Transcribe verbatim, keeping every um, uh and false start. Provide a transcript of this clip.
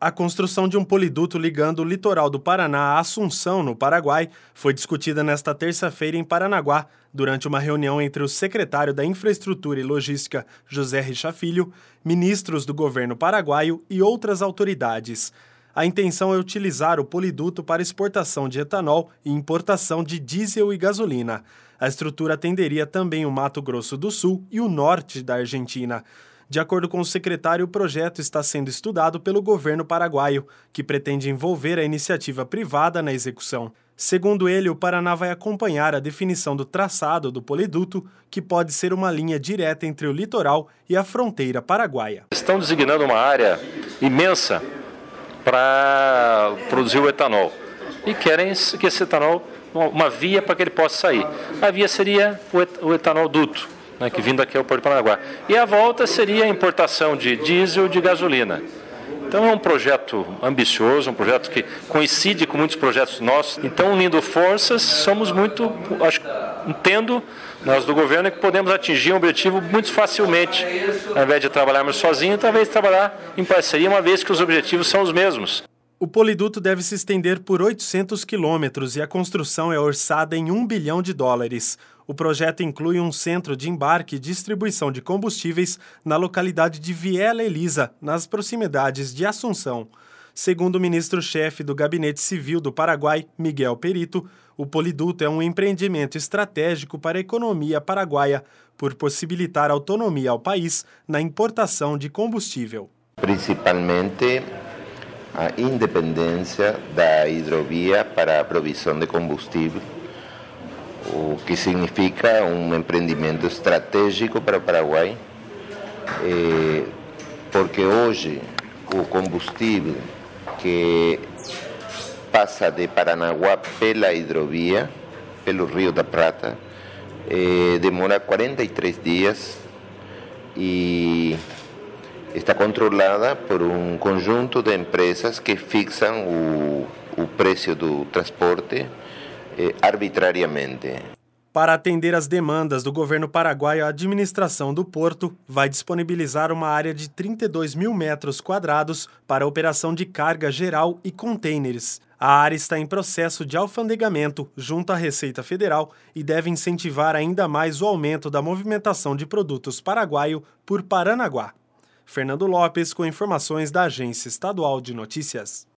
A construção de um poliduto ligando o litoral do Paraná a Assunção, no Paraguai, foi discutida nesta terça-feira em Paranaguá, durante uma reunião entre o secretário da Infraestrutura e Logística, José Richa Filho, ministros do governo paraguaio e outras autoridades. A intenção é utilizar o poliduto para exportação de etanol e importação de diesel e gasolina. A estrutura atenderia também o Mato Grosso do Sul e o norte da Argentina. De acordo com o secretário, o projeto está sendo estudado pelo governo paraguaio, que pretende envolver a iniciativa privada na execução. Segundo ele, o Paraná vai acompanhar a definição do traçado do poliduto, que pode ser uma linha direta entre o litoral e a fronteira paraguaia. Estão designando uma área imensa para produzir o etanol e querem que esse etanol, uma via para que ele possa sair. A via seria o etanol duto, né, que vindo aqui ao Porto de Paranaguá. E a volta seria a importação de diesel e de gasolina. Então é um projeto ambicioso, um projeto que coincide com muitos projetos nossos. Então, unindo forças, somos muito, acho, entendo, nós do governo, que podemos atingir um objetivo muito facilmente. Ao invés de trabalharmos sozinhos, talvez trabalhar em parceria, uma vez que os objetivos são os mesmos. O poliduto deve se estender por oitocentos quilômetros e a construção é orçada em um bilhão de dólares. O projeto inclui um centro de embarque e distribuição de combustíveis na localidade de Viela Elisa, nas proximidades de Assunção. Segundo o ministro-chefe do Gabinete Civil do Paraguai, Miguel Perito, o poliduto é um empreendimento estratégico para a economia paraguaia, por possibilitar autonomia ao país na importação de combustível. Principalmente a independência da hidrovia para a provisão de combustível, o que significa um empreendimento estratégico para o Paraguai, eh, porque hoje o combustível que passa de Paranaguá pela hidrovia, pelo Rio da Prata, eh, demora quarenta e três dias e está controlada por um conjunto de empresas que fixam o, o preço do transporte eh, arbitrariamente. Para atender às demandas do governo paraguaio, a administração do porto vai disponibilizar uma área de trinta e dois mil metros quadrados para a operação de carga geral e contêineres. A área está em processo de alfandegamento junto à Receita Federal e deve incentivar ainda mais o aumento da movimentação de produtos paraguaio por Paranaguá. Fernando Lopes, com informações da Agência Estadual de Notícias.